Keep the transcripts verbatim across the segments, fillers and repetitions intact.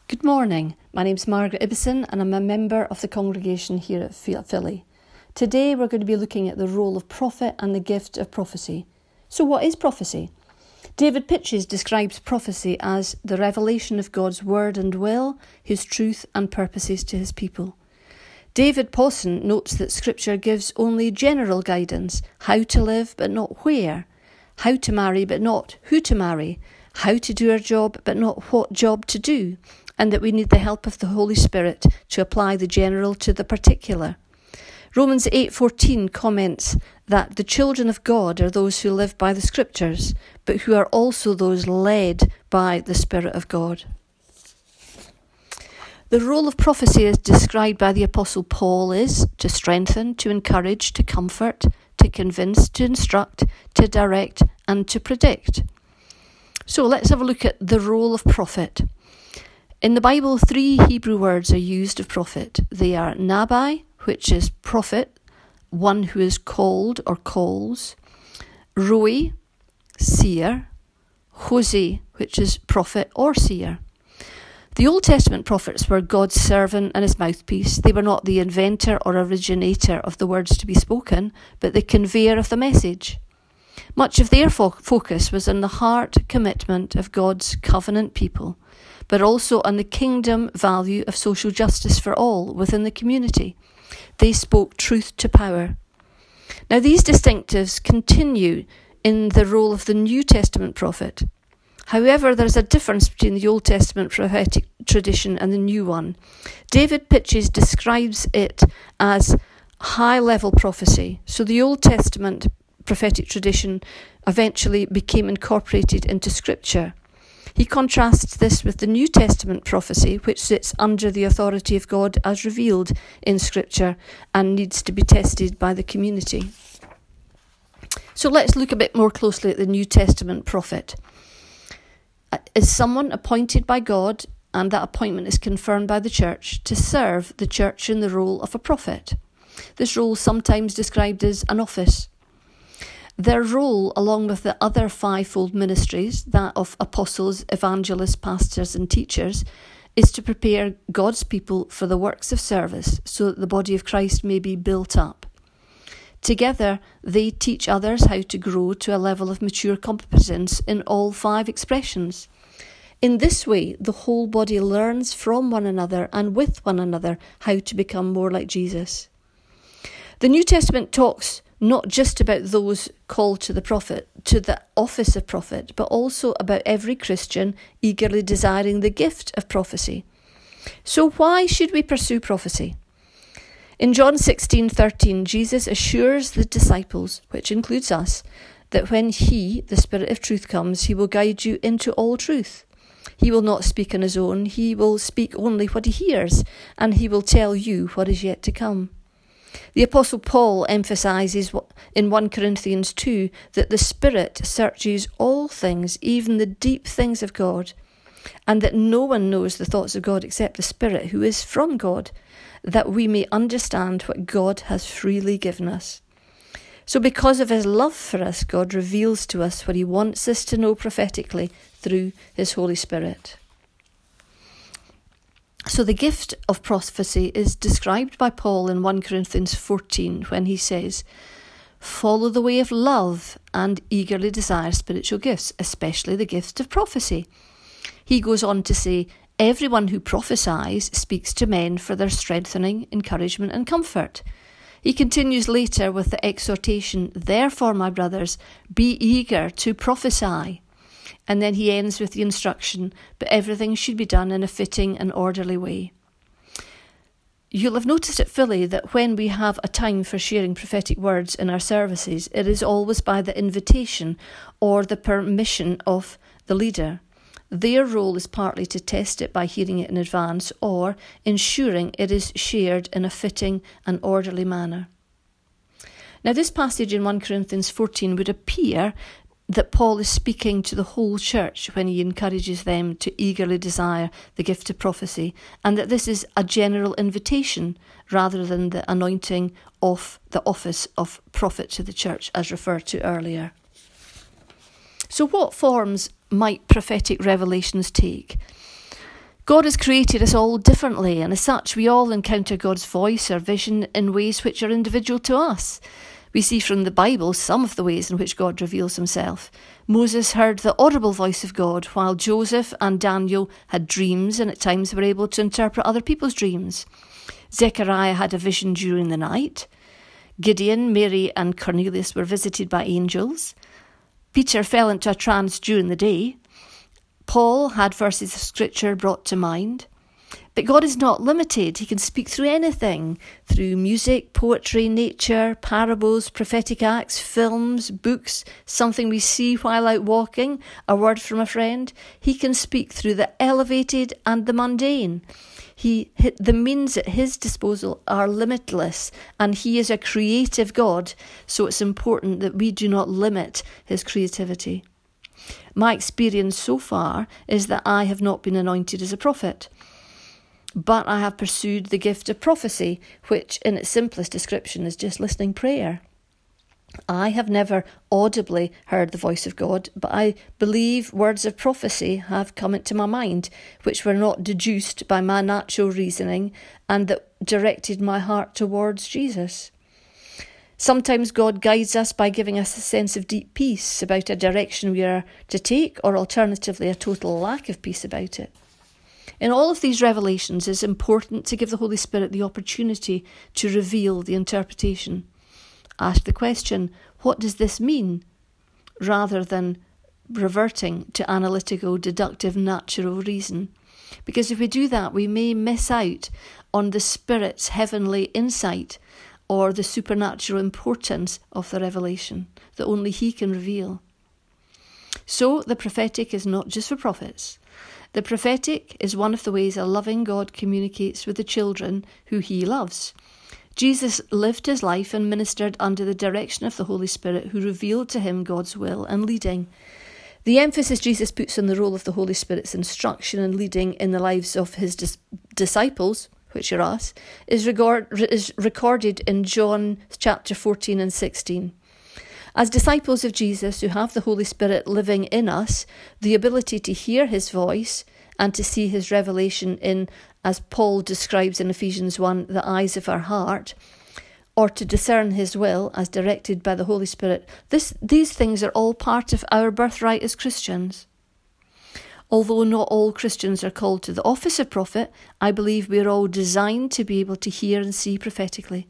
Good morning, my name's Margaret Ibison and I'm a member of the congregation here at Philly. Today we're going to be looking at the role of prophet and the gift of prophecy. So what is prophecy? David Pitches describes prophecy as the revelation of God's word and will, his truth and purposes to his people. David Pawson notes that Scripture gives only general guidance, how to live but not where, how to marry but not who to marry, how to do our job but not what job to do, and that we need the help of the Holy Spirit to apply the general to the particular. Romans eight fourteen comments that the children of God are those who live by the Scriptures, but who are also those led by the Spirit of God. The role of prophecy as described by the Apostle Paul is to strengthen, to encourage, to comfort, to convince, to instruct, to direct, and to predict. So let's have a look at the role of prophet. In the Bible, three Hebrew words are used of prophet. They are nabi, which is prophet, one who is called or calls, roi, seer, hosi, which is prophet or seer. The Old Testament prophets were God's servant and his mouthpiece. They were not the inventor or originator of the words to be spoken, but the conveyor of the message. Much of their fo- focus was on the heart commitment of God's covenant people, but also on the kingdom value of social justice for all within the community. They spoke truth to power. Now, these distinctives continue in the role of the New Testament prophet. However, there's a difference between the Old Testament prophetic tradition and the new one. David Pitches describes it as high-level prophecy. So the Old Testament prophetic tradition eventually became incorporated into Scripture. He contrasts this with the New Testament prophecy, which sits under the authority of God as revealed in Scripture and needs to be tested by the community. So let's look a bit more closely at the New Testament prophet. Is someone appointed by God, and that appointment is confirmed by the church, to serve the church in the role of a prophet. This role is sometimes described as an office. Their role, along with the other fivefold ministries, that of apostles, evangelists, pastors and teachers, is to prepare God's people for the works of service so that the body of Christ may be built up. Together, they teach others how to grow to a level of mature competence in all five expressions. In this way, the whole body learns from one another and with one another how to become more like Jesus. The New Testament talks not just about those called to the prophet, to the office of prophet, but also about every Christian eagerly desiring the gift of prophecy. So why should we pursue prophecy? In John sixteen thirteen, Jesus assures the disciples, which includes us, that when he, the Spirit of truth, comes, he will guide you into all truth. He will not speak on his own, he will speak only what he hears, and he will tell you what is yet to come. The Apostle Paul emphasises in First Corinthians two that the Spirit searches all things, even the deep things of God, and that no one knows the thoughts of God except the Spirit who is from God, that we may understand what God has freely given us. So because of his love for us, God reveals to us what he wants us to know prophetically through his Holy Spirit. So the gift of prophecy is described by Paul in First Corinthians fourteen when he says, "Follow the way of love and eagerly desire spiritual gifts, especially the gift of prophecy." He goes on to say, "Everyone who prophesies speaks to men for their strengthening, encouragement and comfort." He continues later with the exhortation, "Therefore, my brothers, be eager to prophesy." And then he ends with the instruction, "But everything should be done in a fitting and orderly way." You'll have noticed at Philly that when we have a time for sharing prophetic words in our services, it is always by the invitation or the permission of the leader. Their role is partly to test it by hearing it in advance or ensuring it is shared in a fitting and orderly manner. Now, this passage in First Corinthians fourteen would appear that Paul is speaking to the whole church when he encourages them to eagerly desire the gift of prophecy, and that this is a general invitation rather than the anointing of the office of prophet to the church as referred to earlier. So what forms might prophetic revelations take? God has created us all differently, and as such we all encounter God's voice or vision in ways which are individual to us. We see from the Bible some of the ways in which God reveals himself. Moses heard the audible voice of God, while Joseph and Daniel had dreams and at times were able to interpret other people's dreams. Zechariah had a vision during the night. Gideon, Mary and Cornelius were visited by angels. Peter fell into a trance during the day. Paul had verses of scripture brought to mind. But God is not limited. He can speak through anything, through music, poetry, nature, parables, prophetic acts, films, books, something we see while out walking, a word from a friend. He can speak through the elevated and the mundane. He, the means at his disposal are limitless, and he is a creative God, so it's important that we do not limit his creativity. My experience so far is that I have not been anointed as a prophet, but I have pursued the gift of prophecy, which in its simplest description is just listening prayer. I have never audibly heard the voice of God, but I believe words of prophecy have come into my mind, which were not deduced by my natural reasoning and that directed my heart towards Jesus. Sometimes God guides us by giving us a sense of deep peace about a direction we are to take, or alternatively a total lack of peace about it. In all of these revelations, it's important to give the Holy Spirit the opportunity to reveal the interpretation. Ask the question, what does this mean? Rather than reverting to analytical, deductive, natural reason. Because if we do that, we may miss out on the Spirit's heavenly insight or the supernatural importance of the revelation that only he can reveal. So the prophetic is not just for prophets. The prophetic is one of the ways a loving God communicates with the children who he loves. Jesus lived his life and ministered under the direction of the Holy Spirit, who revealed to him God's will and leading. The emphasis Jesus puts on the role of the Holy Spirit's instruction and leading in the lives of his dis- disciples, which are us, is, regard- is recorded in John chapter fourteen and sixteen. As disciples of Jesus who have the Holy Spirit living in us, the ability to hear his voice and to see his revelation in, as Paul describes in Ephesians one, the eyes of our heart, or to discern his will as directed by the Holy Spirit, this, these things are all part of our birthright as Christians. Although not all Christians are called to the office of prophet, I believe we are all designed to be able to hear and see prophetically.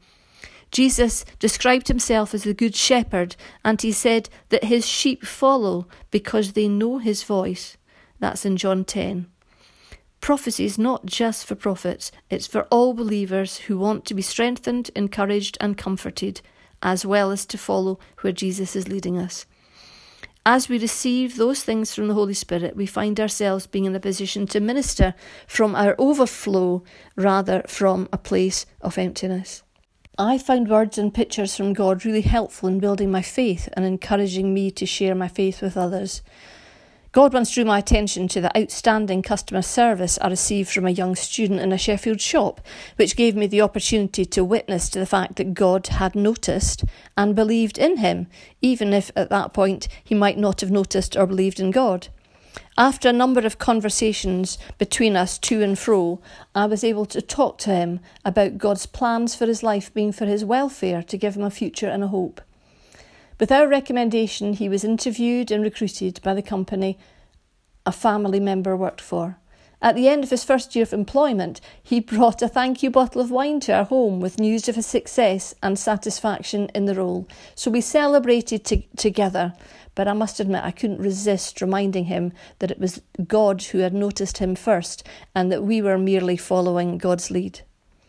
Jesus described himself as the good shepherd, and he said that his sheep follow because they know his voice. That's in John ten. Prophecy is not just for prophets, it's for all believers who want to be strengthened, encouraged and comforted, as well as to follow where Jesus is leading us. As we receive those things from the Holy Spirit, we find ourselves being in a position to minister from our overflow rather from a place of emptiness. I found words and pictures from God really helpful in building my faith and encouraging me to share my faith with others. God once drew my attention to the outstanding customer service I received from a young student in a Sheffield shop, which gave me the opportunity to witness to the fact that God had noticed and believed in him, even if at that point he might not have noticed or believed in God. After a number of conversations between us to and fro, I was able to talk to him about God's plans for his life being for his welfare, to give him a future and a hope. With our recommendation, he was interviewed and recruited by the company a family member worked for. At the end of his first year of employment, he brought a thank you bottle of wine to our home with news of his success and satisfaction in the role. So we celebrated to- together, but I must admit I couldn't resist reminding him that it was God who had noticed him first and that we were merely following God's lead.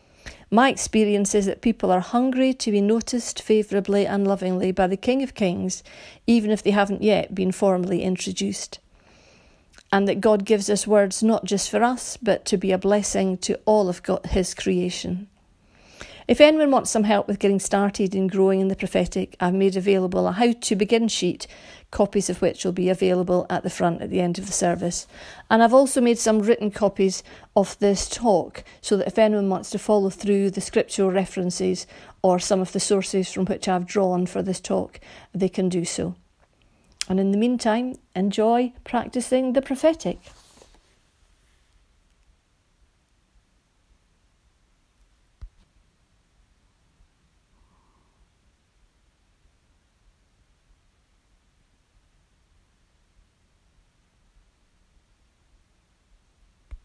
My experience is that people are hungry to be noticed favourably and lovingly by the King of Kings, even if they haven't yet been formally introduced. And that God gives us words not just for us, but to be a blessing to all of God, his creation. If anyone wants some help with getting started in growing in the prophetic, I've made available a how to begin sheet, copies of which will be available at the front at the end of the service. And I've also made some written copies of this talk, so that if anyone wants to follow through the scriptural references or some of the sources from which I've drawn for this talk, they can do so. And in the meantime, enjoy practicing the prophetic.